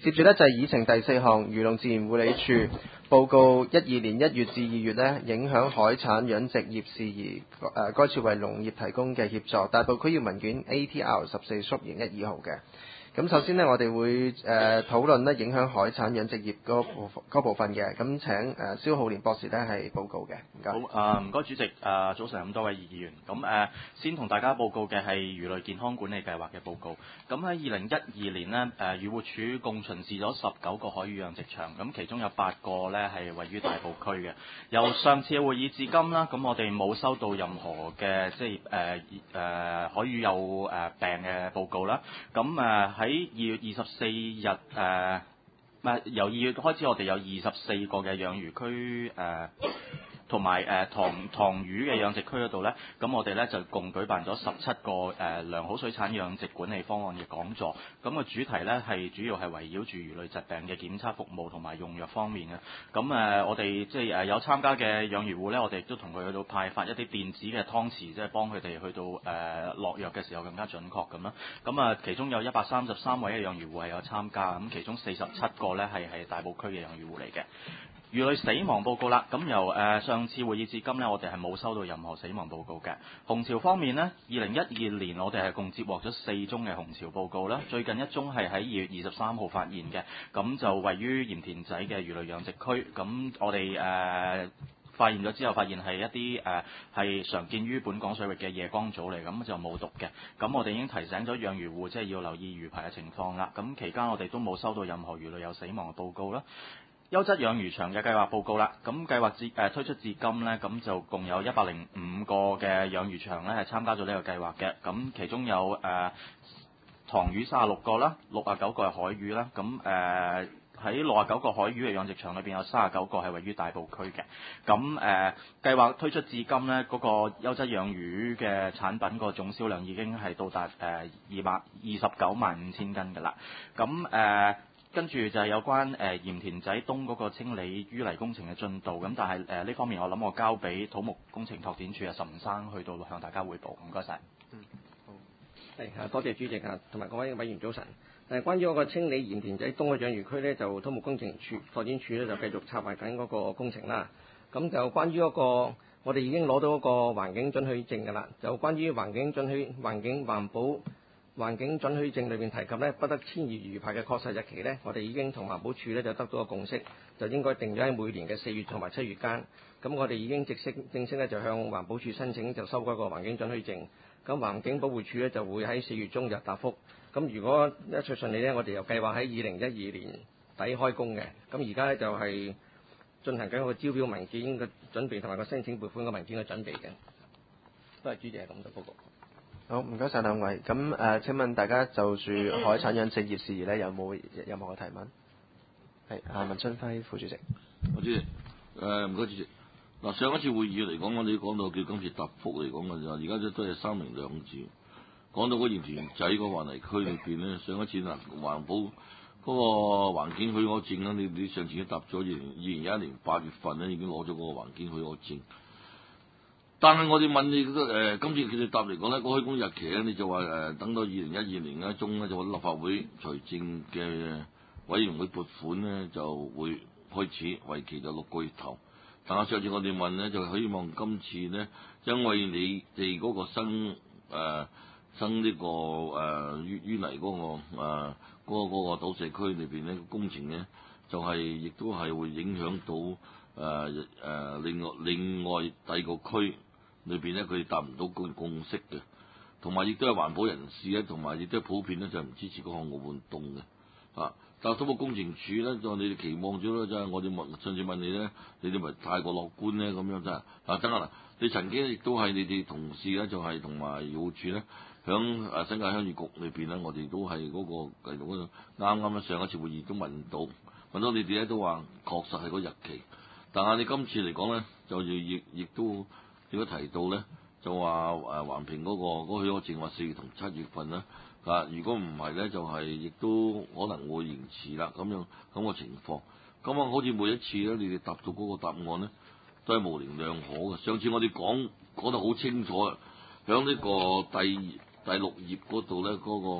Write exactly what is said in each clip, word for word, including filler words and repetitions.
接住呢，就係議程第四項，漁農自然護理署報告一二年一月至二月呢，影響海產養殖業事宜，誒、呃、該處為農業提供嘅協助，大埔區要文件 A T R 十四縮型一二號嘅。咁首先呢，我哋會誒、呃、討論呢影響海產養殖業嗰部嗰部分嘅。咁請誒、呃、蕭浩年博士呢係報告嘅。唔該。 好啊，唔該主席。誒、呃、早晨咁多位議員。咁誒、呃、先同大家報告嘅係魚類健康管理計劃嘅報告。咁喺二零一二年呢，誒漁護署共巡視咗十九個海魚養殖場，咁其中有八個呢係位於大埔區嘅。由上次嘅會議至今啦，咁我哋冇收到任何嘅即係誒誒海魚有誒病嘅報告啦。咁誒喺二月二十四日誒，唔係由二月開始，我哋有二十四個嘅養魚區誒，同埋誒塘塘魚嘅養殖區嗰度呢，咁我哋呢就共舉辦咗十七個誒、呃、良好水產養殖管理方案嘅講座。咁、個主題呢係主要係圍繞住魚類疾病嘅檢測服務同埋用藥方面嘅。咁誒、呃，我哋即係誒有參加嘅養魚戶呢，我哋亦都同佢去到派發一啲電子嘅湯匙，即係幫佢哋去到誒、呃、落藥嘅時候更加準確咁啦。咁啊，其中有一百三十三位嘅養魚戶係有參加，咁其中四十七個呢係係大埔區嘅養魚戶嚟嘅。魚類死亡報告啦，咁由誒、呃、上次會議至今呢，我哋係冇收到任何死亡報告嘅。紅潮方面呢，二零一二年我哋係共接獲咗四宗嘅紅潮報告啦，最近一宗係喺二月二十三號發現嘅，咁就位於鹽田仔嘅魚類養殖區，咁我哋誒、呃發現咗之後，發現係一啲誒係常見於本港水域嘅夜光藻嚟，咁就冇毒嘅。咁我哋已經提醒咗養魚戶，即係要留意魚排嘅情況啦。咁期間我哋都冇收到任何魚類有死亡嘅報告啦。優質養魚場嘅計劃報告啦，咁計劃至誒、呃、推出至今呢，咁就共有一百零五個嘅養魚場呢係參加咗呢個計劃嘅。咁其中有誒塘魚三十六個啦，六十九個係海魚啦。咁誒喺六十九個海魚嘅養殖場裏邊有三十九個係位於大埔區嘅。咁誒、呃、計劃推出至今呢，嗰、那個優質養魚嘅產品個總銷量已經係到達誒二百二十九萬五千斤㗎啦。咁誒。呃跟住就係有關誒、呃、鹽田仔東嗰個清理淤泥工程嘅進度，咁但係誒呢方面我諗我交俾土木工程拓展署嘅岑生去到向大家匯報，唔該晒。 嗯，好。係啊，多謝主席啊，同埋各位委員早晨。誒，關於嗰個清理鹽田仔東嘅養魚區呢，就土木工程署拓展署呢就繼續策劃緊嗰個工程啦。咁就關於嗰、那個，我哋已經攞到嗰個環境准許證㗎啦。就關於環境准許、環境環保。環境准許證裏面提及呢，不得遷移魚排嘅確實日期呢，我哋已經同環保署呢就得到個共識，就應該定咗喺每年嘅四月同埋七月間。咁我哋已經正式正式呢就向環保署申請就修改個環境准許證。咁環境保護署呢就會喺四月中日答覆。咁如果一切順利呢，我哋又計劃喺二零一二年底開工嘅。咁而家呢就係進行緊個招標文件嘅準備同埋個申請撥款嘅文件嘅準備嘅。多謝主席，係咁多報告。 好，唔該晒兩位。咁誒、呃，請問大家就住海產養殖業事宜呢，有冇任何嘅提問？係啊，文春輝副主席。 主席，誒唔該主席。嗱，上一次會議嚟講，我哋講到叫今次答覆嚟講嘅就，而家都都係三明兩字。講到嗰鹽田仔個環泥區裏邊咧，上一次嗱環保嗰個環境許可證啦，你你上次都答咗，二零二零一一年八月份咧已經攞咗嗰個環境許可證。但係我哋問你誒、呃，今次佢哋答嚟講咧，個開工日期咧，你就話誒、呃、等到二零一二年嘅中咧，就立法會財政嘅委員會撥款咧就會開始，為期就六個月頭。但係上次我哋問咧，就希望今次咧，因為你哋嗰個新誒、呃、新呢、這個誒淤淤泥嗰、那個誒嗰、呃那個嗰、那個島社區裏邊咧工程咧，就係、是、亦都係會影響到誒誒、呃、另外另外第二個區。裏邊咧，佢哋達唔到共共識嘅，同埋亦都係環保人士咧，同埋亦都係普遍咧，就係唔支持嗰項活動嘅。啊，但係土木工程署咧，就你哋期望咗啦，就係我哋問上次問你咧，你哋咪太過樂觀咧咁樣真係。嗱，等下嗱，你曾經亦都係你哋同事咧，就係同埋漁護署咧，響誒新界鄉議局裏邊咧，我哋都係嗰、那個繼續嗰度啱啱咧上一次會議都問到，問到你哋咧都話確實係個日期，但係你今次嚟講咧，就亦亦都。如果提到咧，就話誒環評嗰個嗰許可證話四月同七月份啦，啊，如果唔係咧，就係、是、亦都可能會延遲啦，咁樣咁個情況。咁啊，好似每一次咧，你哋答到嗰個答案咧，都係模棱兩可嘅。上次我哋講講得好清楚，響呢個第第六頁嗰度咧，嗰、那個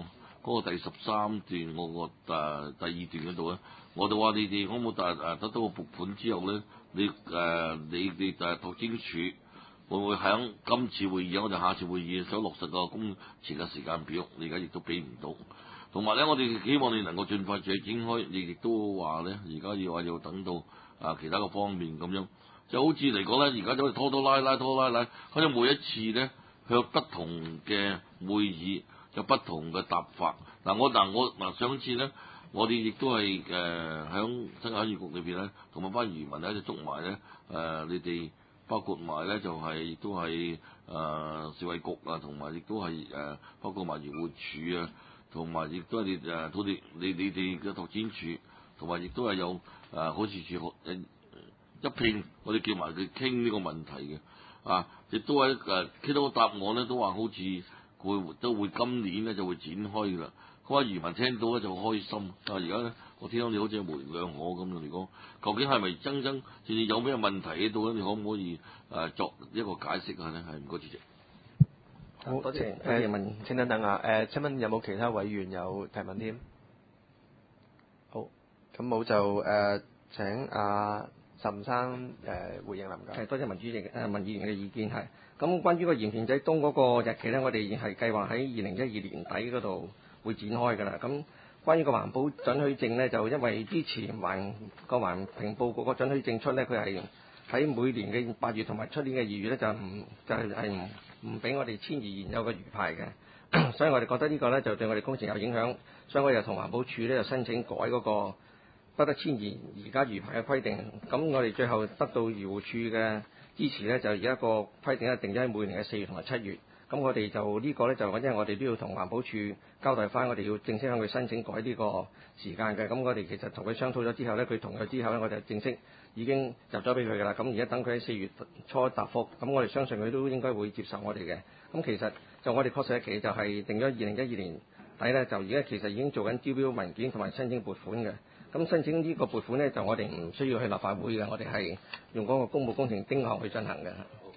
嗰個第十三段嗰個誒第二段嗰度咧，我就話你哋可唔可以誒誒得到個撥款之後咧，你誒、呃、你哋誒拓展處會唔會喺今次會議，我哋下次會議想落實個工程嘅時間表，你而家亦都俾唔到。同埋咧，我哋希望你能夠盡快再展開，你亦都話咧，而家要話要等到啊其他嘅方面咁樣，就好似嚟講咧，而家都拖拖拉拉拖拉拉，好似每一次咧向不同嘅會議有不同嘅答法。嗱、啊、我嗱、啊、我嗱、啊、上次咧，我哋亦都係誒響新界鄉議局裏邊咧，同埋班漁民咧就捉埋咧誒你哋包括埋咧就係、是、亦都係誒市衛局啊，同埋亦都係誒、呃、包括埋漁護署啊。同埋亦都係你誒土地，你你哋嘅拓展處，同埋亦都係有誒好似處誒一拼，我哋叫埋佢傾呢個問題嘅，啊，亦都係誒傾到個答案咧，都話好似佢都會今年咧就會展開㗎啦。嗰班漁民聽到咧就開心，但係而家咧我聽到你好似模棱兩可咁樣嚟講，究竟係咪真真正正有咩問題喺度咧？你可唔可以誒作一個解釋下咧？係唔該，主席。 好， 多謝。 誒問，請等等啊！誒，請問有冇其他委員有提問添？好，咁冇就誒請阿岑生誒回應啦，唔該。 係多謝文主席誒文議員嘅意見係。咁關於個鹽田仔東嗰個日期咧，我哋係計劃喺二零一二年底嗰度會展開㗎啦。咁關於個環保准許證咧，就因為之前環個環評報嗰個准許證出咧，佢係喺每年嘅八月同埋出年嘅二月咧，就唔就係係唔唔俾我哋遷移現有嘅魚排嘅，所以我哋覺得呢個咧就對我哋工程有影響，所以我哋同環保署咧就申請改嗰個不得遷移而家魚排嘅規定。咁我哋最後得到漁護署嘅支持咧，就而家個規定咧定咗喺每年嘅四月同埋七月。咁我哋就呢個咧就因為我哋都要同環保署交代翻，我哋要正式向佢申請改呢個時間嘅。咁我哋其實同佢商討咗之後咧，佢同意之後咧，我就正式已經入咗俾佢㗎啦。咁而家等佢喺四月初答覆，咁我哋相信佢都應該會接受我哋嘅。咁其實就我哋確實期就係定咗二零一二年底咧，就而家其實已經做緊招標文件同埋申請撥款嘅。咁申請呢個撥款咧，就我哋唔需要去立法會嘅，我哋係用嗰個公務工程丁項去進行嘅。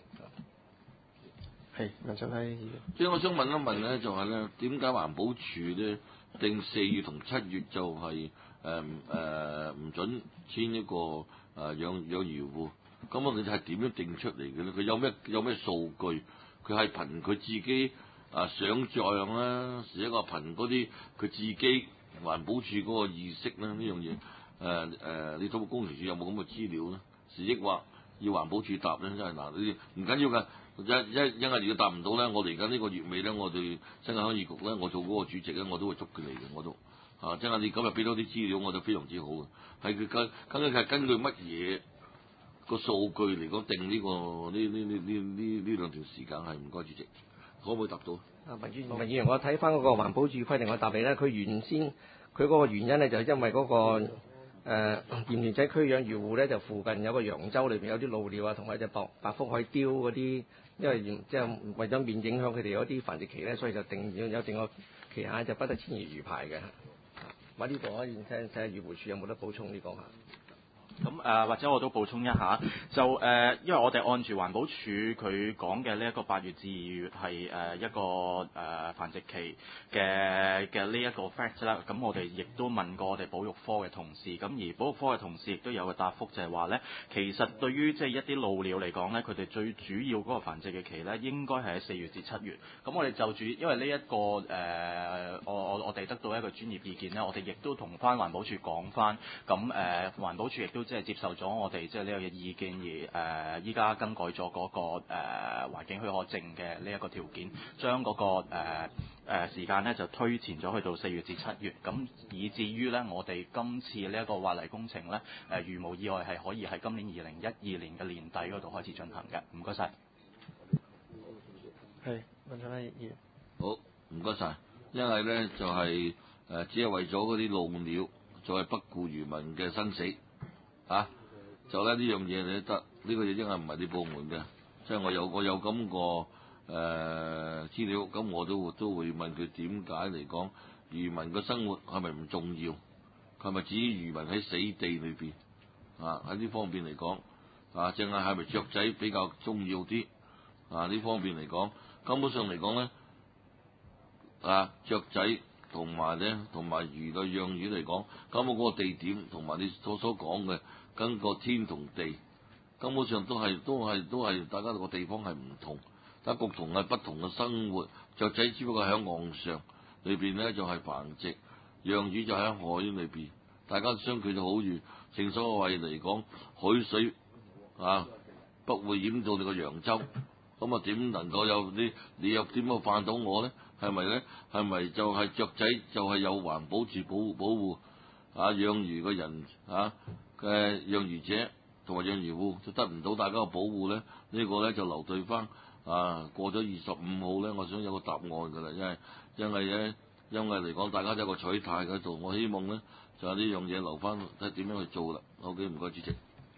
係，文俊輝議員。 即係我想問一問咧，就係咧點解環保署咧定四月同七月就係誒誒唔準簽一個誒、呃、養養魚戶？咁啊，佢係點樣定出嚟嘅咧？佢有咩有咩數據？佢係憑佢自己啊想像啦，是一個憑嗰啲佢自己環保署嗰個意識咧呢樣嘢。誒誒，你土木工程署有冇咁嘅資料咧？是抑或要環保署答咧？真係嗱，呢啲唔緊要㗎。一一因為如果答唔到咧，我哋而家呢個月尾咧，我哋新界鄉議局咧，我做嗰個主席咧，我都會捉佢嚟嘅，我都啊，即係你今日俾多啲資料，我就非常之好嘅。係佢根根據係根據乜嘢個數據嚟講定呢、呢個呢呢呢呢呢呢兩條時間係唔該，主席可唔可以答到？ 啊，文議文議員，我睇翻嗰個環保署規定，我答你咧，佢原先佢嗰個原因咧，就係因為嗰、嗰個。誒鹽田仔區養魚戶咧，就附近有個揚州裏邊有啲鷺鳥啊，同埋隻白白腹海雕嗰啲，因為即係為咗免影響佢哋嗰啲繁殖期咧，所以就定有有定個期限就不得遷移魚排嘅。咁呢個可以聽睇下漁護署有冇得補充呢個嚇。 咁誒、呃、或者我都補充一下，就誒、呃，因為我哋按住環保署佢講嘅呢一個八月至二月係誒、呃、一個誒、呃、繁殖期嘅嘅呢一個 fact 啦，咁我哋亦都問過我哋保育科嘅同事，咁而保育科嘅同事亦都有個答覆，就係話咧，其實對於即係一啲鷺鳥嚟講咧，佢哋最主要嗰個繁殖嘅期咧，應該係喺四月至七月。咁我哋就住，因為呢、這、一個誒、呃，我我我哋得到一個專業意見咧，我哋亦都同翻環保署講翻，咁誒、呃、環保署亦都即係接受咗我哋即係呢個嘅意見，而誒依家更改咗嗰、那個誒、呃、環境許可證嘅呢一個條件，將嗰、那個誒誒、呃呃、時間咧就推前咗去到四月至七月，咁以至於咧我哋今次呢一個挖泥工程咧誒、呃、如無意外係可以喺今年二零一二年嘅年底嗰度開始進行嘅。唔該晒。 係，文俊輝議員。 好，唔該晒。因為咧就係、是、誒、呃、只係為咗嗰啲鷺鳥，就係不顧漁民嘅生死。啊！就咧呢樣嘢你都得，呢、這個嘢應該唔係你部門嘅，即係我有我有咁個誒資料，咁我都都會問佢點解嚟講漁民嘅生活係咪唔重要？係咪至於漁民喺死地裏邊啊？喺呢方面嚟講啊，淨係係咪雀仔比較重要啲啊？呢方面嚟講，根本上嚟講咧啊，雀仔同埋咧同埋魚類養魚嚟講，咁我嗰個地點同埋你所所講嘅，跟個天同地根本上都係都係都係大家個地方係唔同，但係共同係不同嘅生活。雀仔只不過喺岸上裏邊咧就係繁殖，養魚就喺海裏邊，大家相距就好遠。正所謂嚟講，海水啊不會淹到你個揚州，咁啊點能夠有你你又點樣犯到我咧？係咪咧？係咪就係雀仔就係有環保住保保護啊養魚嘅人啊嘅養魚者同埋養魚戶就得唔到大家嘅保護咧？呢個咧就留對翻啊過咗二十五號咧，我想有個答案㗎啦，因為因為咧因為嚟講大家都有個取態喺度，我希望咧就係呢樣嘢留翻睇點樣去做啦。好嘅，唔該主席。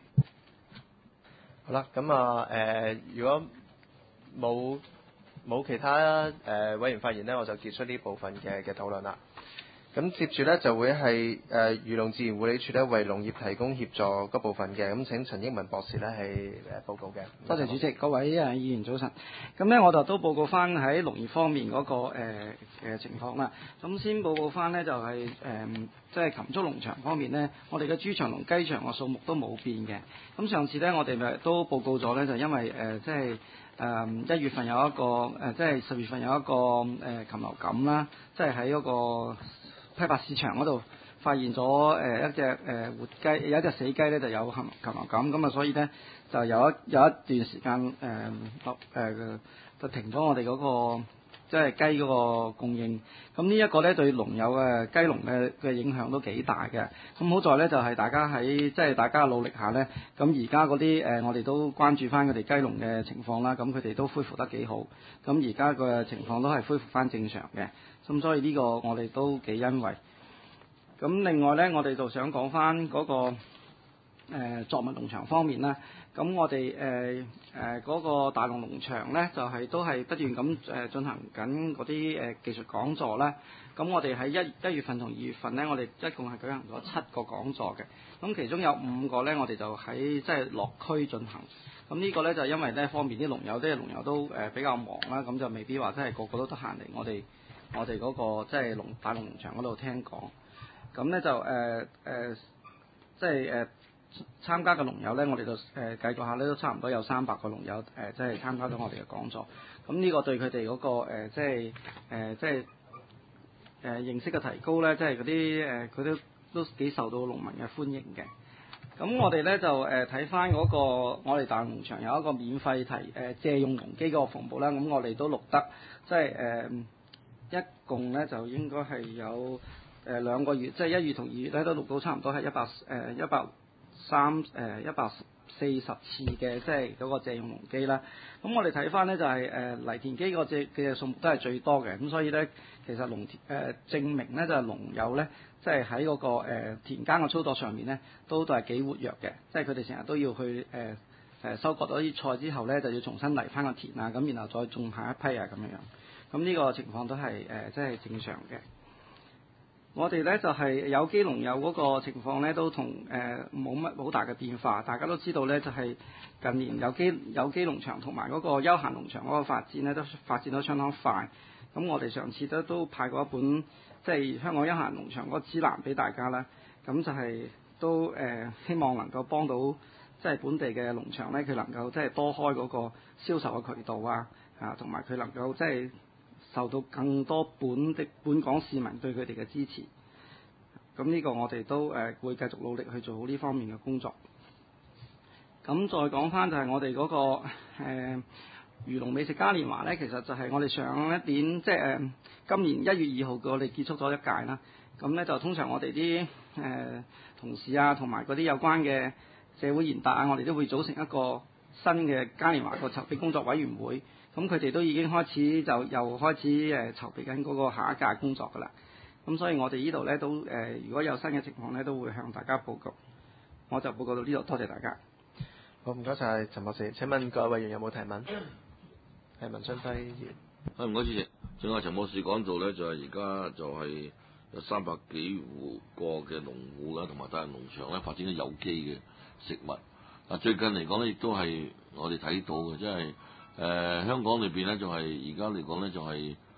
好啦，咁啊誒，如果冇冇其他誒、呃、委員發言呢，我就結束呢部分嘅嘅討論啦。咁接住呢，就會係誒漁農自然護理署呢為農業提供協助嗰部分嘅，咁請陳英文博士呢係誒報告嘅。 多謝主席，各位誒議員早晨。咁呢，我就都報告翻喺農業方面嗰、那個誒、呃、情況啦。咁先報告翻呢，就係誒即係禽畜農場方面呢，我哋嘅豬場同雞場嘅數目都冇變嘅。咁上次呢，我哋咪都報告咗呢，就因為誒即係誒一月份有一個誒即係十月份有一個誒、呃、禽流感啦，即係喺嗰個批發市場嗰度發現咗誒、呃、一隻誒、呃、活雞，有一隻死雞咧就有禽禽流感，咁啊所以咧就有一有一段時間誒落誒就停咗我哋嗰、那個即係雞嗰個供應。咁呢一個咧對農友嘅雞農嘅嘅影響都幾大嘅。咁好在咧就係、是、大家喺即係大家嘅努力下咧，咁而家嗰啲誒我哋都關注翻佢哋雞農嘅情況啦，咁佢哋都恢復得幾好。咁而家個情況都係恢復翻正常嘅。咁所以呢個我哋都幾欣慰。咁另外呢，我哋就想講翻嗰個誒、呃、作物農場方面啦。咁我哋誒誒嗰個大龍農場呢，就係、是、都係不斷咁誒進行緊嗰啲誒技術講座啦。咁我哋喺一一月份同二月份呢，我哋一共係舉行咗七個講座嘅。咁其中有五個呢，我哋就喺即係落區進行。咁呢個呢，就因為呢方面啲農友，啲農友都誒比較忙啦，咁就未必話真係個個都得閒嚟我哋。我哋嗰、那個即係農大龍農場嗰度聽講，咁咧就誒誒、呃呃，即係誒、呃、參加嘅農友咧，我哋就誒、呃、計過下咧，都差唔多有三百個農友誒、呃，即係參加咗我哋嘅講座。咁呢個對佢哋嗰個、呃、即係誒、呃、即係誒、呃、認識嘅提高咧，即係嗰啲誒佢都都幾受到農民嘅歡迎嘅。咁我哋咧就誒睇翻嗰個我哋大龍農場有一個免費提誒、呃、借用農機嗰個服務啦。咁我哋都錄得即係誒。呃一共咧就應該係有誒兩個月，即係一月同二月咧都錄到差唔多係一百誒一百三誒一百四十次嘅，即係嗰個借用農機啦。咁我哋睇翻咧就係誒犁田機個借嘅數目都係最多嘅，咁所以咧其實農田誒證明咧就係農友咧，即係喺嗰個誒田間嘅操作上面咧都都係幾活躍嘅，即係佢哋成日都要去誒誒收割咗啲菜之後咧就要重新犁翻個田啊，咁然後再種下一批啊咁樣樣。咁呢個情況都係誒，即係正常嘅。我哋咧就係、是、有機農友嗰個情況咧，都同誒冇乜好大嘅變化。大家都知道咧，就係、是、近年有機有機農場同埋嗰個休閒農場嗰個發展咧，都發展得相當快。咁我哋上次都都派過一本即係、就是、香港休閒農場嗰個指南俾大家啦。咁就係都誒、呃、希望能夠幫到即係本地嘅農場咧，佢能夠即係多開嗰個銷售嘅渠道啊，啊同埋佢能夠即係受到更多本地本港市民對佢哋嘅支持，咁呢個我哋都誒、呃、會繼續努力去做好呢方面嘅工作。咁再講翻就係我哋嗰、那個誒、呃、漁農美食嘉年華咧，其實就係我哋上一年即係誒、呃、今年一月二號嘅我哋結束咗一屆啦。咁咧就通常我哋啲誒同事啊，同埋嗰啲有關嘅社會賢達啊，我哋都會組成一個新嘅嘉年華個籌備工作委員會。咁佢哋都已經開始就又開始誒籌備緊嗰個下一屆工作㗎啦。咁所以我哋呢度咧都誒、呃，如果有新嘅情況咧，都會向大家報告。我就報告到呢度，多謝大家。 好，唔該晒陳博士。請問各位委員有冇提問？係文昌輝議員。 係唔該，主席。正話陳博士講到咧，就係而家就係有三百幾戶個嘅農戶啦，同埋大型農場咧發展咗有機嘅食物。嗱，最近嚟講咧，亦都係我哋睇到嘅，即係。誒、呃、香港裏邊咧就係而家嚟講咧就係、是、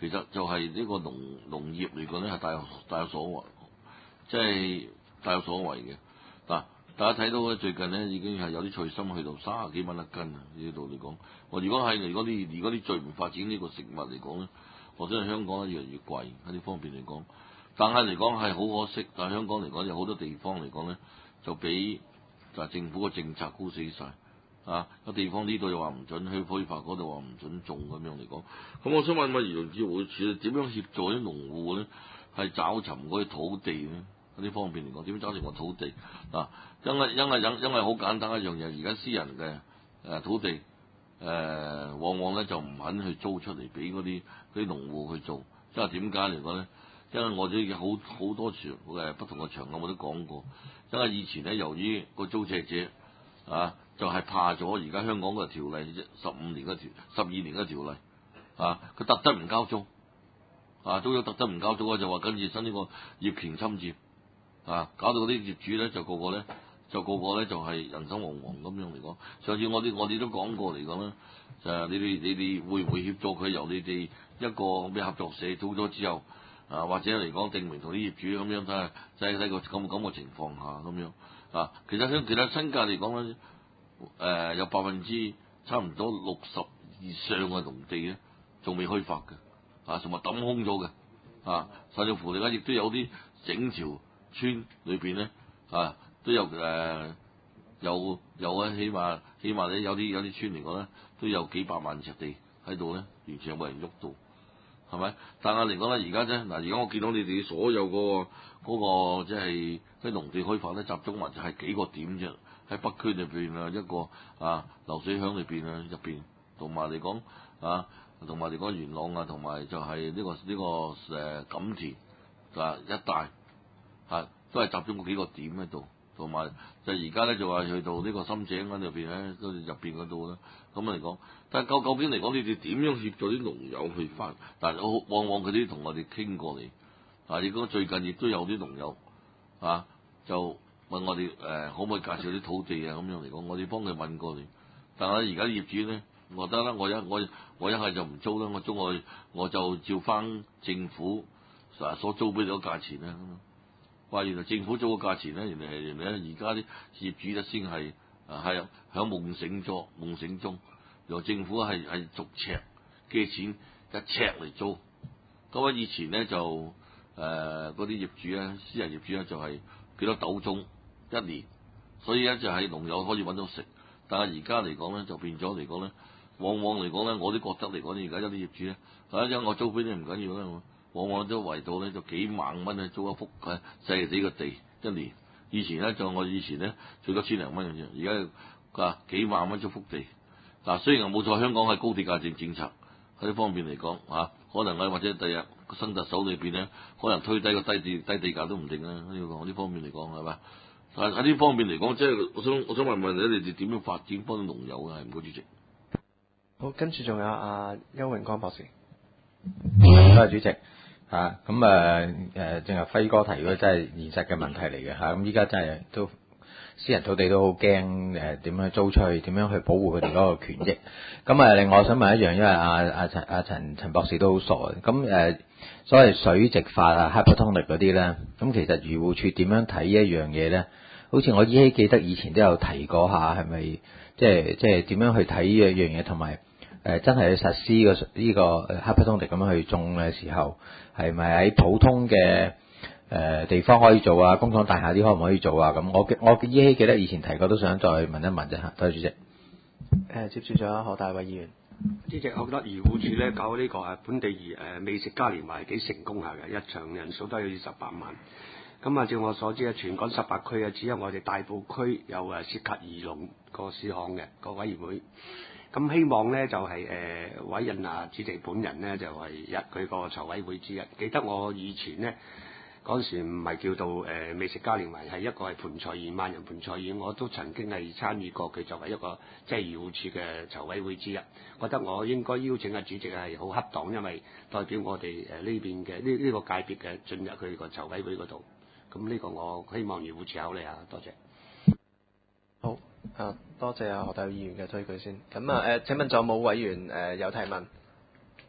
其實就係呢個農農業嚟講咧係大有大有所為，即係大有所為嘅嗱。大家睇到咧，最近咧已經係有啲菜心去到三十幾蚊一斤啊！呢度嚟講，我如果係如果啲如果啲再唔發展呢個食物嚟講咧，我相信香港越嚟越貴喺呢方面嚟講。但係嚟講係好可惜，但係香港嚟講有好多地方嚟講咧，就俾就係政府嘅政策高死晒啊！個地方呢度又話唔準去開發，嗰度話唔準種咁樣嚟講。咁我想問問漁農自然護理署點樣協助啲農戶咧，係找尋嗰啲土地咧？呢方面嚟講，點樣找尋個土地嗱？因為因為因因為好簡單一樣嘢，而家私人嘅誒土地誒、呃，往往咧就唔肯去租出嚟俾嗰啲啲農戶去做。因為點解嚟講咧？因為我哋有好好多場誒不同嘅場合我都講過，因為以前咧由於個租借者啊，就係、是、怕咗而家香港嘅條例十五年嘅條十二年嘅條例啊，佢特登唔交租啊，都有特登唔交租啊，就話跟住新呢個業權侵佔。啊！搞到嗰啲業主咧，就個個咧，就個個咧就係人心惶惶咁樣嚟講。上次我哋我哋都講過嚟講咧，就係、是、你哋你哋會唔會協助佢由你哋一個咩合作社租咗之後，啊或者嚟講定名同啲業主咁樣睇下，即係喺個咁咁嘅情況下咁樣啊。其實香其實新界嚟講咧，誒、呃、有百分之差唔多六十以上嘅農地咧，仲未開發嘅，啊同埋抌空咗嘅，啊甚至乎而家亦都有啲整條村裏邊咧啊，都有誒、呃、有有啊，起碼起碼咧有啲有啲村嚟講咧，都有幾百萬尺地喺度咧，完全冇人喐到，係咪？但係嚟講咧，而家啫嗱，而家我見到你哋所有嗰、嗰個嗰個即係啲農地開發咧，集中埋就係幾個點啫，喺北區裏邊啊，一個啊流水響裏邊啊入邊，同埋嚟講啊，同埋嚟講元朗啊，同埋就係呢、呢個呢、呢個誒錦田啊一帶。係都係集中嗰幾個點喺度，同埋就而家咧就話去到呢個深井嗰入邊咧，都入邊嗰度啦。咁嚟講，但係究究竟嚟講，你哋點樣協助啲農友去翻？但係我往往佢啲同我哋傾過嚟，啊！如果最近亦都有啲農友啊，就問我哋誒、呃、可唔可以介紹啲土地啊？咁樣嚟講，我哋幫佢問過嚟。但係而家業主咧，我覺得啦，我一我我一係就唔租啦，我租我我就照翻政府所租俾你嗰價錢啦。話原來政府租嘅價錢咧，原來係原來咧而家啲業主咧先係啊係喺夢醒咗夢醒中，由政府係係逐尺嘅錢一尺嚟租。咁啊以前咧就誒嗰啲業主咧，私人業主咧就係幾多斗鐘一年，所以咧就係農友可以揾到食。但係而家嚟講咧就變咗嚟講咧，往往嚟講咧，我都覺得嚟講，而家有啲業主咧，啊因為我租俾你唔緊要啦。往往都圍到咧就幾萬蚊去租一幅嘅細地嘅地一年。以前咧就我以前咧最多千零蚊嘅啫，而家啊幾萬蚊租幅地。嗱、啊、雖然冇錯，香港係高地價政政策喺呢方面嚟講啊，可能啊或者第日新特首裏邊咧，可能推低個低地低地價都唔定啦。呢個呢方面嚟講係嘛？但係喺呢方面嚟講，即係我想我想問問你，你哋點樣發展幫啲農友啊？係唔該，主席。 好，跟住仲有阿邱榮光博士。 多謝主席。啊，咁誒誒，正係輝哥提嗰真係現實嘅問題嚟嘅嚇，咁依家真係都私人土地都好驚誒點樣租出去，點樣去保護佢哋嗰個權益。咁啊，另外我想問一樣，因為阿阿陳阿陳陳博士都好傻嘅，咁誒所謂水直法啊、hydroponic嗰啲咧，咁其實漁護署點樣睇呢一樣嘢咧？好似我依稀記得以前都有提過下，係咪即係即係點樣去睇呢一樣嘢，同埋誒真係去實施個呢個 hydroponic 咁樣去種嘅時候，係咪喺普通嘅誒、呃、地方可以做啊？工廠大廈啲可唔可以做啊？咁我我依稀記得以前提過，都想再問一問啫嚇。多謝主席。誒、 呃，接住咗何大偉議員。 主席，我覺得漁護署咧搞呢個誒本地漁誒美食嘉年華幾成功下嘅，一場人數都有二十八萬。咁啊，照我所知啊，全港十八區啊，只有我哋大埔區有誒涉及漁農個事項嘅個委員會。咁希望咧就係、是、誒、呃、委任啊主席本人咧就係、是、入佢個籌委會之一。記得我以前咧嗰陣時唔係叫做誒、呃、美食嘉年華，係一個係盆菜宴萬人盆菜宴，我都曾經係參與過佢作為一個即係漁護署嘅籌委會之一。覺得我應該邀請啊主席係好恰當，因為代表我哋誒呢邊嘅呢呢個界別嘅進入佢個籌委會嗰度。咁呢個我希望漁護署考慮下，多謝。 好，啊多謝啊何大偉議員嘅推舉先。咁啊誒，請問仲有冇委員誒、呃、有提問？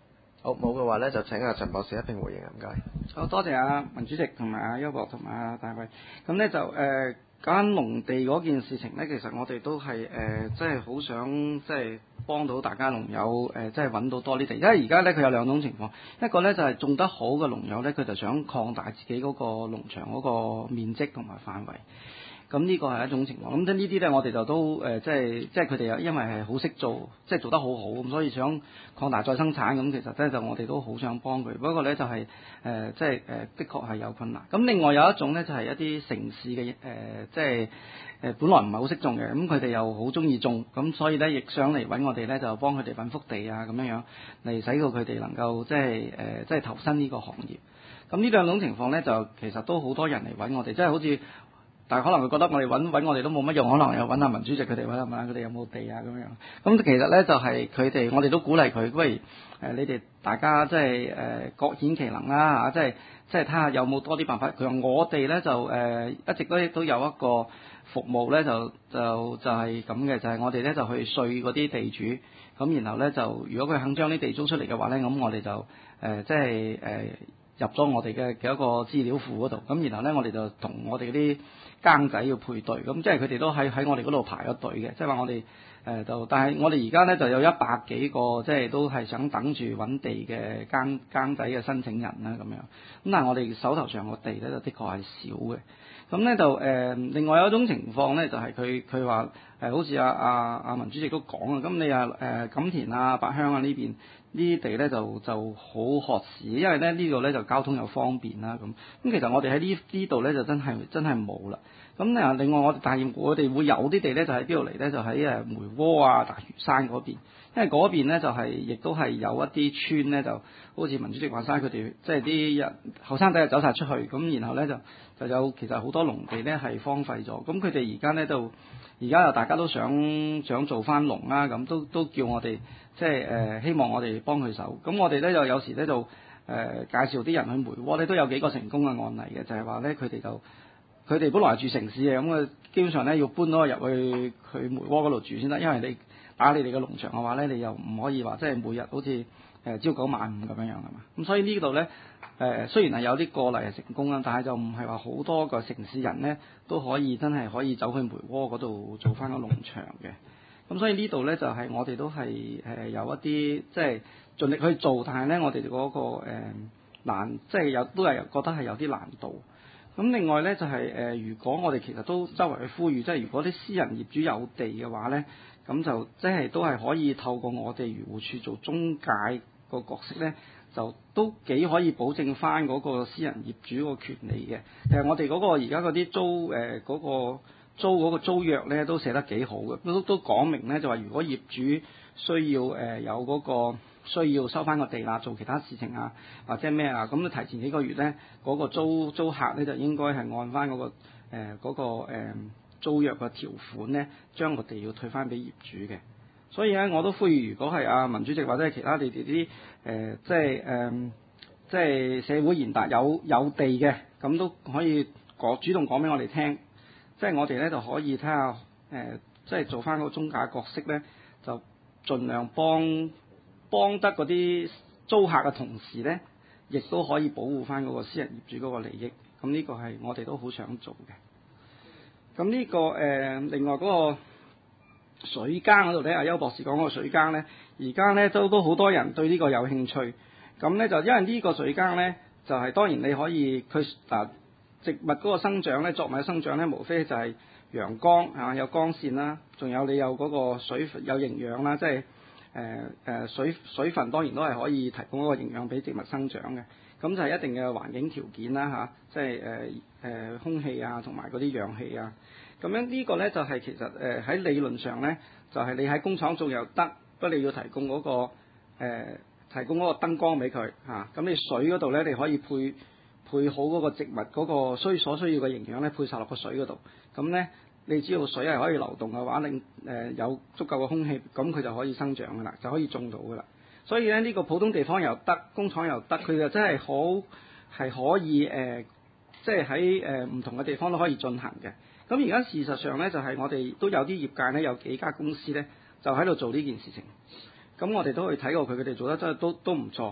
好，冇嘅話咧，就請阿陳博士一併回應啊，唔該。 好多謝阿文主席同埋阿邱博同埋阿大衛。咁咧就誒間農地嗰件事情咧，其實我哋都係誒即係好想即係幫到大家農友誒，即係揾到多啲地。因為而家咧佢有兩種情況，一個咧就係種得好嘅農友咧，佢就想擴大自己嗰個農場嗰個面積同埋範圍。咁呢個係一種情況，咁即係呢啲咧，我哋就都誒、呃，即係即係佢哋又因為係好識做，即係做得好好，咁所以想擴大再生產，咁其實咧就我哋都好想幫佢。不過咧就係、是、誒、呃，即係誒、呃，的確係有困難。咁另外有一種咧就係、是、一啲城市嘅誒、呃，即係誒、呃，本來唔係好識種嘅，咁佢哋又好中意種，咁所以咧亦想嚟揾我哋咧，就幫佢哋揾幅地啊，咁樣樣嚟使到佢哋能夠即係誒、呃，即係投身呢個行業。咁呢兩種情況咧，就其實都好多人嚟揾我哋，即係好似。但係可能佢覺得我哋揾揾我哋都冇乜用，可能又揾下文主席佢哋揾下問下佢哋有冇地啊咁樣。咁其實咧就係佢哋，我哋都鼓勵佢，不如誒你哋大家即係誒各顯其能啦嚇，即係即係睇下有冇多啲辦法。佢話我哋咧就誒、呃、一直都都有一個服務咧，就就就係咁嘅，就係、是、我哋咧就去稅嗰啲地主，咁然後咧就如果佢肯將啲地租出嚟嘅話咧，咁我哋就誒、呃、即係誒。呃入咗我哋嘅嘅一個資料庫嗰度，咁然後咧我哋就同我哋嗰啲耕仔要配對，咁即係佢哋都喺喺我哋嗰度排咗隊嘅，即係話我哋誒、呃、就，但係我哋而家咧就有一百幾個，即係都係想等住揾地嘅耕耕仔嘅申請人啦咁樣，咁但係我哋手頭上個地咧就的確係少嘅，咁咧就誒、呃、另外有一種情況咧就係佢佢話誒好似阿阿阿文主席都講啊，咁你啊誒錦田啊八鄉啊呢邊。呢啲地咧就就好渴市，因為咧呢度咧就交通又方便啦咁。咁其實我哋喺呢呢度咧就真係真係冇啦。咁啊另外我但係我哋會有啲地咧就喺邊度嚟咧？就喺誒梅窩啊大嶼山嗰邊，因為嗰邊咧就係、是、亦都係有一啲村咧，就好似文主席話齋佢哋即係啲人後生仔就走晒出去，咁然後咧就就有其實好多農地咧係荒廢咗。咁佢哋而家咧就而家又大家都想想做翻農啦，咁都都叫我哋。即係誒、呃，希望我哋幫佢手。咁我哋咧就有時咧就誒、呃、介紹啲人去梅窩咧，都有幾個成功嘅案例嘅，就係話咧佢哋就佢哋本來係住城市嘅，咁啊基本上咧要搬咗入去去梅窩嗰度住先得，因為你打你哋嘅農場嘅話咧，你又唔可以話即係每日好似誒、呃、朝九晚五咁樣樣係嘛。咁所以呢度咧誒雖然係有啲個例係成功啦，但係就唔係話好多個城市人咧都可以真係可以走去梅窩嗰度做翻個農場嘅。咁所以呢度咧就係、是、我哋都係誒、呃、有一啲即係盡力去做，但係咧我哋嗰、那個誒、呃、難，即係有都係覺得係有啲難度。咁另外咧就係、是、誒、呃，如果我哋其實都周圍去呼籲，即係如果啲私人業主有地嘅話咧，咁就即係都係可以透過我哋漁護署做中介個角色咧，就都幾可以保證翻嗰個私人業主個權利嘅。其實我哋嗰個而家嗰啲租誒嗰、呃那個。租嗰個租約咧都寫得幾好嘅，都都講明咧就話如果業主需要誒、呃、有嗰個需要收翻個地啦，做其他事情啊或者咩啊，咁你提前幾個月咧嗰、嗰個租租客咧就應該係按翻嗰、嗰個誒嗰、呃嗰個呃、租約嘅條款咧，將個地要退翻俾業主嘅。所以咧我都呼籲，如果係阿文主席或者係其他地地啲誒即係誒即係社會賢達有有地嘅，咁都可以講主動講俾我哋聽。即係我哋咧就可以睇下誒，即係做翻個中介角色咧，就盡量幫幫得嗰啲租客嘅同時咧，亦都可以保護翻嗰個私人業主嗰個利益。咁呢個係我哋都好想做嘅。咁呢、呢個誒、呃，另外嗰個水耕嗰度咧，阿邱博士講嗰個水耕咧，而家咧都都好多人對呢個有興趣。咁咧就因為呢個水耕咧，就係、是、當然你可以佢嗱。植物嗰個生長咧，作物嘅生長咧，無非就係陽光啊，有光線啦，仲有你有嗰個水有營養啦，即係誒誒水水分當然都係可以提供嗰個營養俾植物生長嘅。咁就係一定嘅環境條件啦嚇、啊，即係誒誒空氣啊，同埋嗰啲氧氣啊。咁樣呢個咧就係、是、其實誒喺、呃、理論上咧，就係、是、你喺工廠做又得，不過你要提供嗰、那個、呃、提供嗰個燈光俾佢嚇。咁、啊、你水嗰度咧，你可以配。配好嗰個植物嗰個需所需要嘅營養咧，配晒落個水嗰度。咁咧，你只要水係可以流動嘅話，令誒、呃、有足夠嘅空氣，咁佢就可以生長噶啦，就可以種到噶啦。所以咧，呢、這個普通地方又得，工廠又得，佢就真係好係可以誒，即係喺誒唔同嘅地方都可以進行嘅。咁而家事實上咧，就係、是、我哋都有啲業界咧，有幾家公司咧，就喺度做呢件事情。咁我哋都去睇過佢，佢哋做得真係都都唔錯。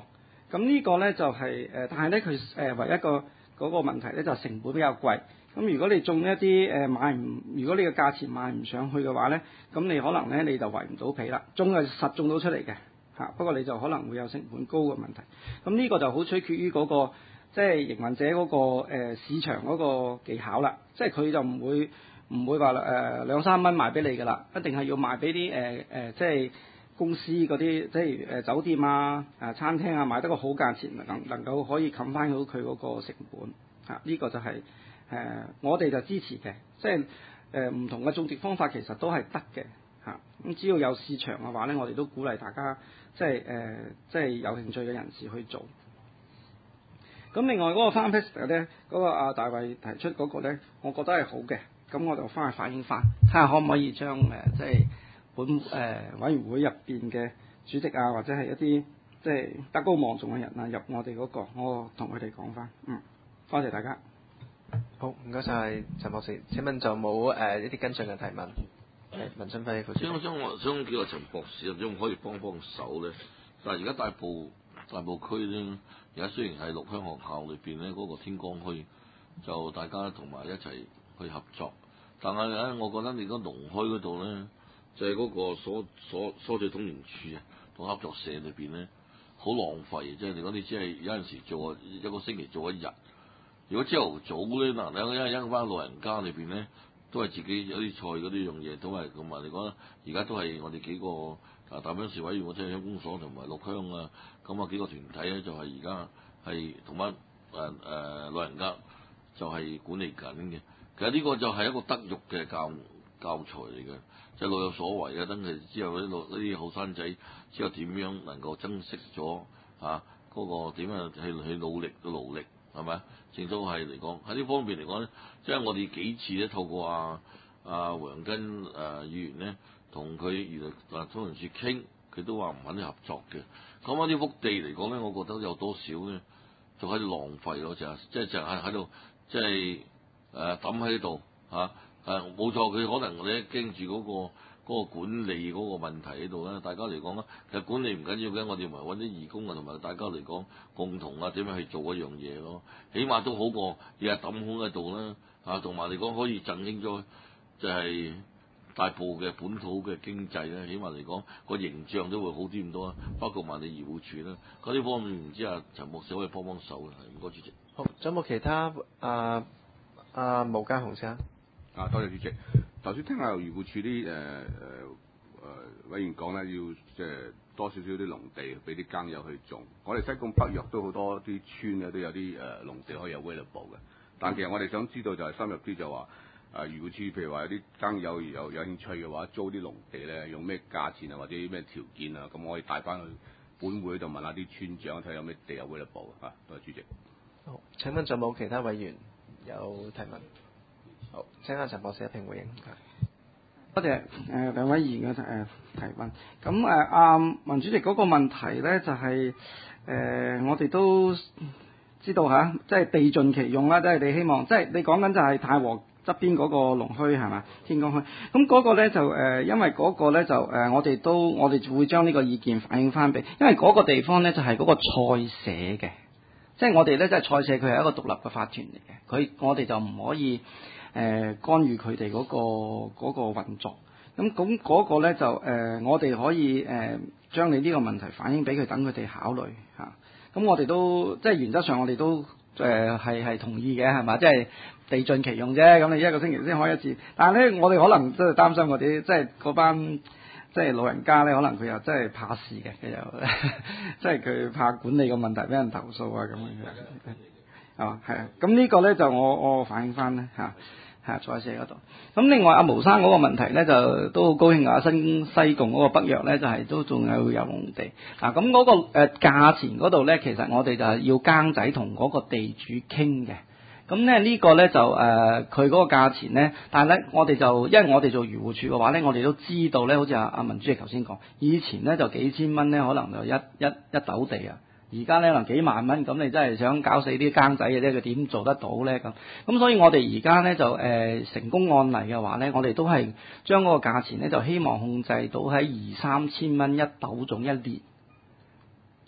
咁呢個咧就係、是、誒、呃，但係咧佢誒唯一一個嗰個問題咧就成本比較貴。咁如果你種一啲誒、呃、買唔，如果你嘅價錢買唔上去嘅話咧，咁你可能咧你就圍唔到皮啦。種係實種到出嚟嘅嚇，不過你就可能會有成本高嘅問題。咁呢個就好取決於嗰、那個即係營運者嗰、那個、呃、市場嗰個技巧啦。即係佢就唔會唔會話誒、呃、兩三蚊賣俾你㗎啦，一定係要賣俾啲誒誒即係公司嗰啲，即係誒酒店啊、啊餐廳啊，賣得個好價錢，能能夠可以冚翻到佢嗰個成本嚇。呢、啊這個就係、是、誒、呃、我哋就支持嘅，即係誒唔同嘅種植方法其實都係得嘅嚇。咁、啊、只要有市場嘅話咧，我哋都鼓勵大家即係誒、呃、即係有興趣嘅人士去做。咁另外嗰個 Farm Festival 咧，嗰、那個阿大衛提出嗰個咧，我覺得係好嘅。咁我就翻去反映翻，睇下可唔可以將誒、呃、即係本誒、呃、委員會入邊嘅主席啊，或者係一啲即係德高望重嘅人啊，入我哋嗰、那個，我同佢哋講翻。嗯，多謝大家。 好，唔該晒陳博士。請問就冇誒一啲跟進嘅提問？係文信輝副主席。 想想我想叫阿陳博士，可唔可以幫幫手咧？但係而家大埔大埔區咧，而家雖然係綠鄉學校裏邊咧，嗰、那個天光墟就大家同埋一齊去合作，但係咧，我覺得你嗰農墟嗰度咧，就係、是、嗰個所所蔬菜統營處啊同合作社裏邊咧，好浪費，即係如果你只係有陣時做一個星期做一日，如果朝頭早咧嗱，兩因為一班老人家裏邊咧，都係自己有啲菜嗰啲樣嘢，都係咁啊！你講而家都係我哋幾個啊大鄉事委員會、即係鄉公所同埋綠鄉啊，咁啊幾個團體咧，就係而家係同班誒誒老人家就係管理緊嘅。其實呢個就係一個德育嘅教教材嚟嘅，即係老有所為嘅。等佢之後啲老呢啲後生仔之後點樣能夠珍惜咗啊嗰、那個點樣去去努力嘅勞力係咪啊？正所謂嚟講喺呢方面嚟講咧，即係我哋幾次咧透過阿阿胡楊根誒議員咧同佢原來啊通常處傾，佢都話唔肯合作嘅。咁啊呢幅地嚟講咧，我覺得有多少咧就喺度浪費咯，就係即係淨係喺度即係。誒抌喺度嚇誒冇錯，佢可能你驚住嗰個嗰個管理嗰個問題喺度咧。大家嚟講咧，其實管理唔緊要嘅，我哋咪揾啲義工啊，同埋大家嚟講共同啊點樣去做一樣嘢咯。起碼都好過日日抌空喺度啦嚇，同埋嚟講可以振興咗就係大埔嘅本土嘅經濟咧。起碼嚟講個形象都會好啲咁多啊。包括埋你漁護署啦，嗰啲方面唔知啊陳博士可以幫幫手嘅，係唔該主席。 好，仲有冇其他啊？啊，毛家雄先生。 啊，多謝主席。頭先聽下漁護署啲誒誒誒委員講咧，要即係多少少啲農地俾啲耕友去種。我哋西貢北約都好多啲村咧都有啲誒農地可以有 available 嘅。但其實我哋想知道就係深入啲就話誒漁護署譬如話有啲耕友有有興趣嘅話，租啲農地咧用咩價錢啊或者咩條件啊，咁我可以帶翻去本會度問下啲村長睇下有咩地有 available 啊。多謝主席。 好，請問仲有冇其他委員有提問？好，請阿陳博士一併回應。 多謝誒、呃、兩位議員嘅誒、呃、提問。咁誒阿文主席嗰個問題咧，就係、是、誒、呃、我哋都知道嚇，即係地盡其用啦，即係你希望，即係你講緊就係太和側邊嗰個農墟係嘛？天光墟。咁嗰個咧就誒、呃，因為嗰個咧就誒、呃，我哋都我哋會將呢個意見反映翻俾，因為嗰個地方咧就係、是、嗰個菜社嘅。即係我哋咧，即係菜社，佢係一個獨立嘅法團嚟嘅。佢我哋就唔可以誒、呃、干預佢哋嗰個嗰、嗰個運作。咁咁嗰個咧就誒、呃，我哋可以誒、呃、將你呢個問題反映俾佢，等佢哋考慮嚇。咁、啊、我哋都即係原則上，我哋都誒係係同意嘅，係嘛？即係地盡其用啫。咁你一個星期先開一次，但係咧，我哋可能真係擔心我哋即係嗰班。即係老人家咧，可能佢又真係怕事嘅，佢又即係佢怕管理個問題俾人投訴啊咁樣。啊，係啊，咁呢個咧就我我反映翻咧嚇嚇菜社嗰度。咁另外阿毛生嗰個問題咧，就都好高興啊！新西貢嗰個北約咧，就係、是、都仲有有農地。嗱咁嗰個誒、呃、價錢嗰度咧，其實我哋就係要耕仔同嗰個地主傾嘅。咁咧呢個咧就誒佢嗰個價錢咧，但係咧我哋就因為我哋做漁護署嘅話咧，我哋都知道咧，好似阿阿文主席頭先講，以前咧就幾千蚊咧，可能就一一一斗地啊，而家咧可能幾萬蚊，咁你真係想搞死啲耕仔嘅啫，佢點做得到咧咁？咁所以我哋而家咧就誒、呃、成功案例嘅話咧，我哋都係將嗰個價錢咧就希望控制到喺二三千蚊一斗種一年。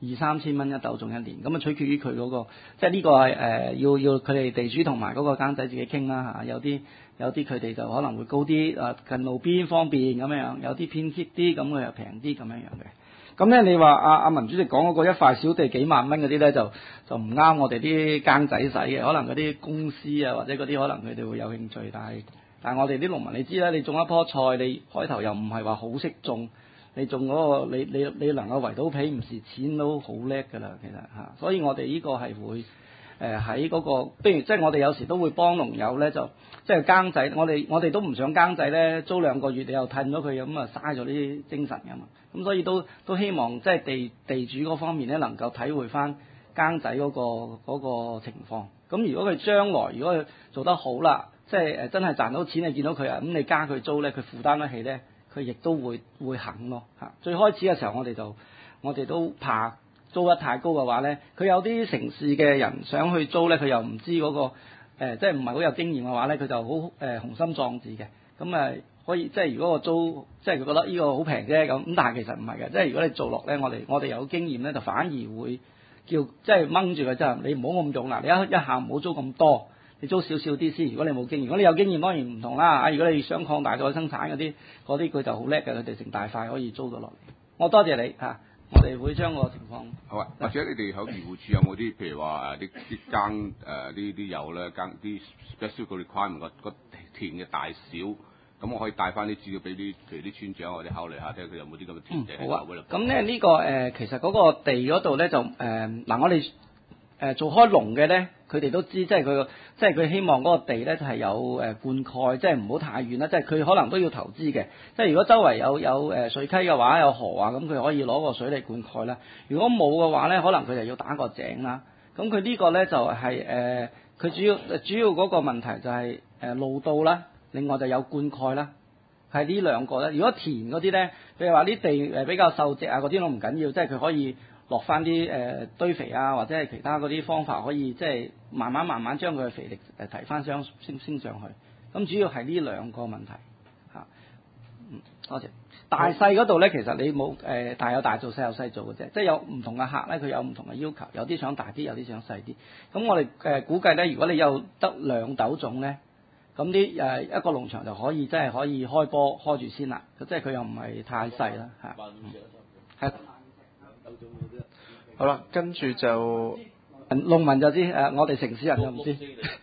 二三千蚊一斗種一年，咁啊取決於佢嗰個，即係呢個係誒、呃、要要佢哋地主同埋嗰個耕仔自己傾啦嚇，有啲有啲佢哋就可能會高啲，誒近路邊方便咁樣樣，有啲偏僻啲，咁佢又平啲咁樣樣嘅。咁咧你話阿阿文主席講嗰個一塊小地幾萬蚊嗰啲咧，就就唔啱我哋啲耕仔使嘅，可能嗰啲公司啊或者嗰啲可能佢哋會有興趣，但係但係我哋啲農民你知啦，你種一棵菜，你開頭又唔係話好識種。你種嗰、那個，你你你能夠圍到皮唔蝕錢都好叻㗎啦，其實嚇，所以我哋呢個係會誒喺嗰個，不如即係我哋有時都會幫農友咧，就即係耕仔，我哋我哋都唔想耕仔咧租兩個月你又褪咗佢咁啊，嘥咗啲精神㗎嘛，咁所以都都希望即係地地主嗰方面咧能夠體會翻耕仔嗰、那個嗰、那個情況。咁如果佢將來如果佢做得好啦，即係誒真係賺到錢，你見到佢啊，咁你加佢租咧，佢負擔得起咧。佢亦都會會肯咯嚇。最開始嘅時候，我哋就我哋都怕租得太高嘅話咧，佢有啲城市嘅人想去租咧，佢又唔知嗰、那個、呃、即係唔係好有經驗嘅話咧，佢就好誒、呃、雄心壯志嘅。咁誒可以即係如果個租即係佢覺得呢個好平啫咁，咁但係其實唔係嘅，即係如果你做落咧，我哋我哋有經驗咧，就反而會叫即係掹住佢，即係你唔好咁用啦，你一一下唔好租咁多。你租少少啲先，如果你冇經驗，如果你有經驗當然唔同啦。啊，如果你想擴大再生產嗰啲，嗰啲佢就好叻嘅，佢哋成大塊可以租到落嚟。我多謝你嚇、啊，我哋會將個情況好啊。或者你哋喺漁護署有冇啲譬如話誒啲啲耕誒呢啲有咧耕啲 special requirement 個個田嘅大小，咁我可以帶翻啲資料俾啲譬如啲村長我哋考慮下，睇下佢有冇啲咁嘅田地喺度嗰度。 咁咧呢個誒、呃、其實嗰個地嗰度咧就誒嗱、呃、我哋。誒做開農嘅咧，佢哋都知，即係佢，即係佢希望嗰個地咧就係有誒灌溉，即係唔好太遠啦。即係佢可能都要投資嘅。即係如果周圍有有誒水溪嘅話，有河啊，咁佢可以攞個水嚟灌溉啦。如果冇嘅話咧，可能佢就要打個井啦。咁佢呢個咧就係、是、誒，佢、呃、主要主要嗰個問題就係誒路道啦，另外就有灌溉啦，係呢兩個咧。如果田嗰啲咧，譬如話啲地誒比較受植啊嗰啲都唔緊要，即係佢可以。落翻啲誒堆肥啊，或者係其他嗰啲方法，可以即係慢慢慢慢將佢嘅肥力誒提翻上升升上去。咁主要係呢兩個問題嚇。嗯，多謝。大細嗰度咧，其實你冇誒、呃、大有大做，細有細做嘅啫。即係有唔同嘅客咧，佢有唔同嘅要求，有啲想大啲，有啲想細啲。咁我哋誒、呃、估計咧，如果你有得兩斗種咧，咁啲誒一個農場就可以即係可以開波開住先啦。即係佢又唔係太細啦嚇。係、嗯。 好啦，跟住就農民就知，誒我哋城市人就唔知。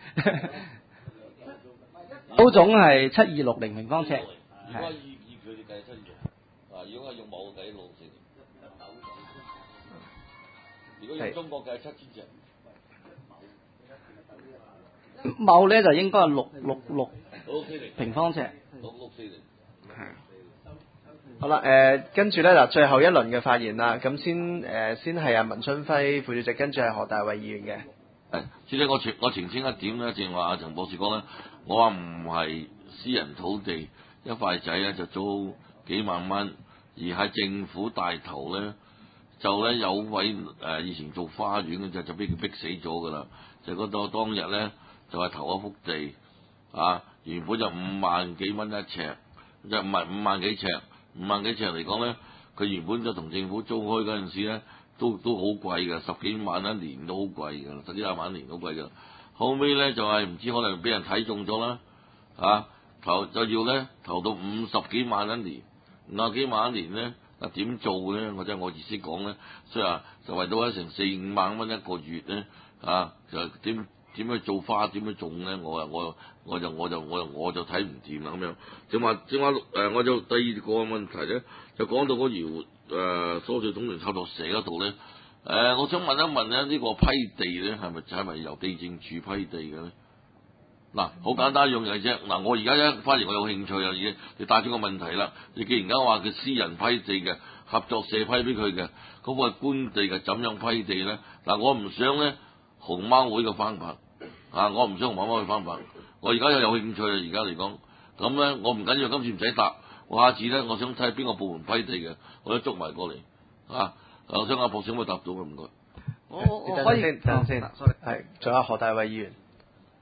嗰種係七二六零平方尺。 如果以以佢哋計七二，啊如果係用某計六四零，如果用中國計七千尺， 某咧就應該係六六六平方尺。 六六四零。 係。好啦，誒、呃，跟住咧嗱，最後一輪嘅發言啦，咁先誒、呃，先係阿文春輝副主席，跟住係何大偉議員嘅。 係，主席，我澄我澄清一點咧，正話阿陳博士講咧，我話唔係私人土地一塊仔咧就租幾萬蚊，而係政府帶頭咧，就咧有位誒、呃、以前做花園嘅就就俾佢逼死咗噶啦，就嗰度當日咧就係、是、投一幅地啊，原本就五萬幾蚊一尺，就唔係五萬幾尺。五萬幾尺嚟講咧，佢原本就同政府租開嗰陣時咧，都都好貴嘅，十幾萬一年都好貴嘅，十幾廿萬一年都貴嘅。後尾咧就係、是、唔知可能俾人睇中咗啦，啊投就要咧投到五十幾萬一年，五十幾萬一年咧，啊點做咧？我真係我意思講咧，所以話就為到一成四五萬蚊一個月咧，啊就點點去做花點去種咧？我啊我我就我就我就我就睇唔掂啦咁樣。正話正話誒，我就第二個問題咧，就講到嗰條誒蔬菜統營合作社嗰度咧，誒、呃，我想問一問咧，呢、這個批地咧係咪係咪由地政處批地嘅咧？嗱，好簡單一樣嘢啫。嗱，我而家一反而我有興趣啊，已經你帶咗個問題啦。你既然而家話佢私人批地嘅，合作社批俾佢嘅，嗰、那個係官地嘅，怎樣批地咧？嗱，我唔想咧熊貓會嘅方法啊，我唔想熊貓會嘅方法。我而家又有興趣啦，而家嚟講。咁咧，我唔緊要，今次唔使答。我下次咧，我想睇下邊個部門批地嘅，我都捉埋過嚟啊！我想阿博士可唔可以答到啊？唔該。 我我可以等陣先，等陣先。係，仲有何大偉議員。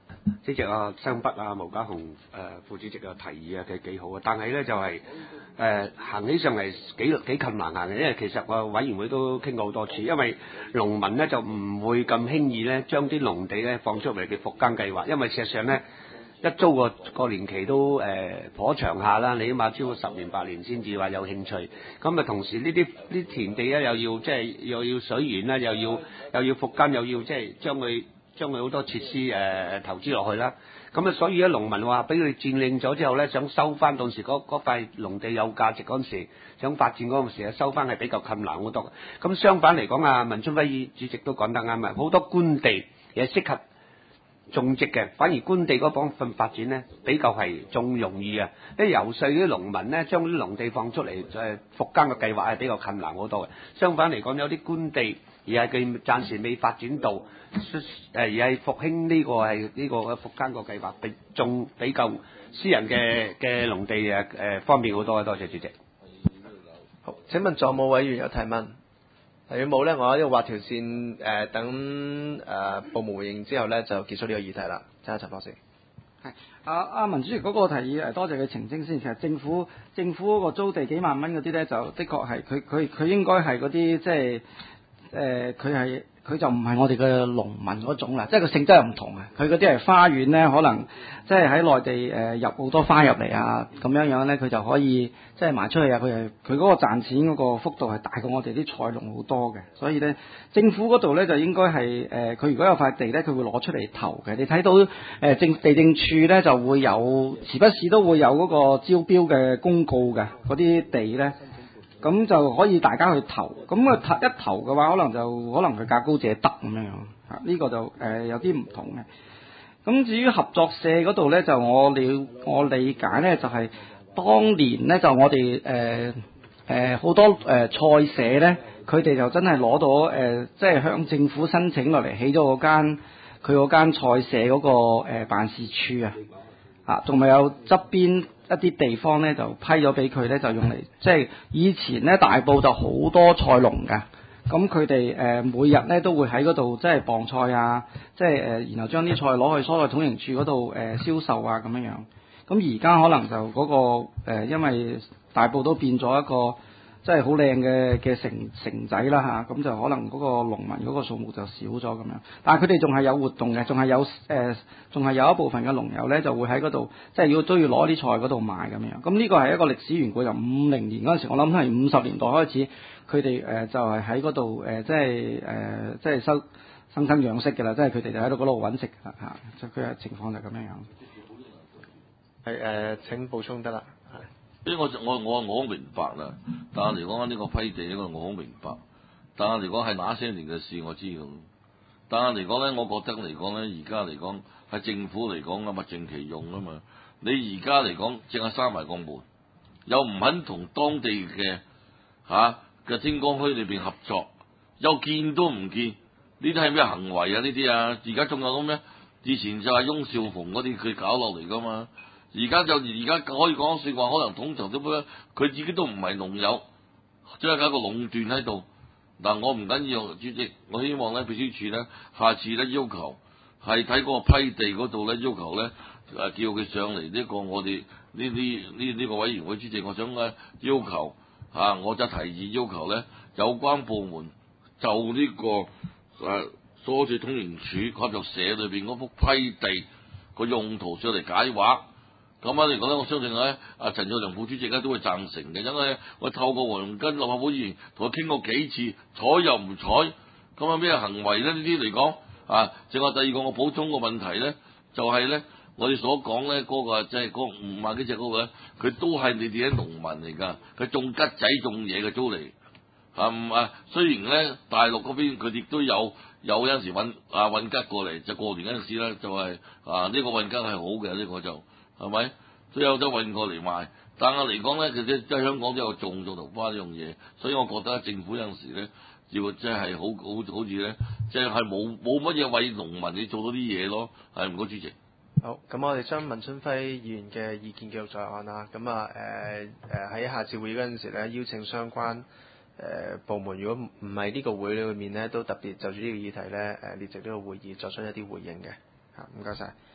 主席啊，雙北啊，毛家雄誒、呃、副主席嘅提議啊，其實幾好啊，但係咧就係、是、誒、呃、行起上嚟幾幾困難行嘅，因為其實個委員會都傾過好多次，因為農民咧就唔會咁輕易咧將啲農地咧放出嚟嘅復耕計劃，因為事實上咧一租個個年期都誒頗、呃、長下啦，你起碼超過十年八年先至話有興趣，咁啊同時呢啲啲田地咧又要即係又要水源啦，又要又要復耕，又要即係將佢。將佢好多設施誒、呃、投資落去啦，咁啊所以咧農民話俾佢佔領咗之後咧，想收翻到時嗰嗰塊農地有價值嗰陣時，想發展嗰陣時啊收翻係比較困難好多。咁相反嚟講啊，文春輝主席都講得啱啊，好多官地亦適合種植嘅，反而官地嗰方份發展咧比較係仲容易啊！因為游說啲農民咧將啲農地放出嚟誒復耕嘅計劃係比較困難好多嘅。相反嚟講，有啲官地而係佢暫時未發展到。誒而係復興呢個係呢個嘅復耕個計劃，比仲比較私人嘅嘅農地誒誒方便好多啊！多謝主席。 好，請問仲有冇委員有提問？如果冇咧，我喺度畫條線誒、呃，等誒、呃、部門回應之後咧，就結束呢個議題啦。請阿陳博士。 係阿阿文主席嗰個提議誒，多謝佢澄清先。其實政府政府嗰個租地幾萬蚊嗰啲咧，就的確係佢佢佢應該係嗰啲即係誒，佢係。佢就唔係我哋嘅農民嗰種啦，即係個性質又唔同啊！佢嗰啲係花園咧，可能即係喺內地誒、呃、入好多花入嚟啊，咁樣樣咧，佢就可以即係賣出去啊！佢係佢嗰個賺錢嗰個幅度係大過我哋啲菜農好多嘅，所以咧政府嗰度咧就應該係誒，佢、呃、如果有塊地咧，佢會攞出嚟投嘅。你睇到誒政、呃、地政處咧就會有時不時都會有嗰個招標嘅公告嘅，嗰啲地咧。咁就可以大家去投，咁啊一投嘅話，可能就可能佢價高者得咁樣樣，嚇、這、呢個就誒、呃、有啲唔同嘅。咁至於合作社嗰度咧，就我了我理解咧，就係、是、當年咧就我哋誒誒好多誒、呃、菜社咧，佢哋就真係攞到誒、呃，即係向政府申請落嚟起咗嗰間佢嗰間菜社嗰、那個誒、呃、辦事處啊，啊仲咪有側邊。一啲地方咧就批咗俾佢咧，就用嚟即係以前咧大埔就好多菜農㗎，咁佢哋誒每日咧都會喺嗰度即係磅菜啊，即係誒然後將啲菜攞去蔬菜統營處嗰度誒銷售啊咁樣樣。咁而家可能就嗰、那個、呃、因為大埔都變咗一個即係好靚嘅嘅城城仔啦嚇，咁、啊、就可能嗰個農民嗰個數目就少咗咁樣。但係佢哋仲係有活動嘅，仲係有誒，仲、呃、係有一部分嘅農友咧就會喺嗰度，即係要都要攞啲菜嗰度賣咁樣。咁呢個係一個歷史緣故，由五零年嗰陣時，我諗係五十年代開始，佢哋誒就係喺嗰度誒，即係誒、呃、即係收生生養息嘅啦，即係佢哋就喺度嗰度揾食㗎啦嚇，即係佢嘅情況就咁樣樣。 係誒、呃，請補充得啦。 因為我我我我好明白啦，但係嚟講呢個批地呢個我好明白，但係嚟講係那些年嘅事我知道，但係嚟講咧，我覺得嚟講咧，而家嚟講係政府嚟講啊物盡其用啊嘛，你而家嚟講淨係閂埋個門，又唔肯同當地嘅嚇嘅精光墟裏邊合作，又見都唔見，呢啲係咩行為啊？呢啲啊，而家仲有咁咩？以前就係翁少鳳嗰啲佢搞落嚟噶嘛。而家就而家可以講説話，可能統籌都冇，佢自己都唔係農友，即係搞個壟斷喺度。嗱，我唔緊要，主席，我希望咧秘書處咧，下次咧要求係睇嗰個批地嗰度咧，要求咧誒叫佢上嚟呢個我哋呢啲呢呢個委員會主席，我想咧要求嚇、啊，我就提議要求咧有關部門就呢、這個誒蔬菜統營處合作社裏邊嗰幅批地個用途上嚟解話。咁樣嚟講咧，我相信咧，阿陳耀良副主席咧都會贊成嘅，因為我透過黃根立法會議員同佢傾過幾次，睬又唔睬，咁有咩行為咧？呢啲嚟講啊，正話第二個我補充個問題咧，就係、是、咧，我哋所講咧嗰個即係嗰五萬幾隻嗰個咧，佢都係你哋啲農民嚟㗎，佢種桔仔種嘢嘅租嚟，啊唔啊，雖然咧大陸嗰邊佢亦都有有陣時運啊運桔過嚟，就過年嗰陣時咧就係、是、啊呢、這個運桔係好嘅，呢、這個就。係咪都有得運過嚟賣？但係嚟講咧，其實即係香港都有種種桃花呢樣嘢，所以我覺得政府有陣時咧，要即係好好好似咧，即係係冇冇乜嘢為農民你做到啲嘢咯。係唔該，主席。 好，咁我哋將文春輝議員嘅意見記錄在案啦。咁啊誒誒喺下次會議嗰陣時咧，邀請相關誒、呃、部門，如果唔係呢個會裏面咧，都特別就住呢個議題咧誒列席呢個會議作出一啲回應嘅。嚇，唔該晒。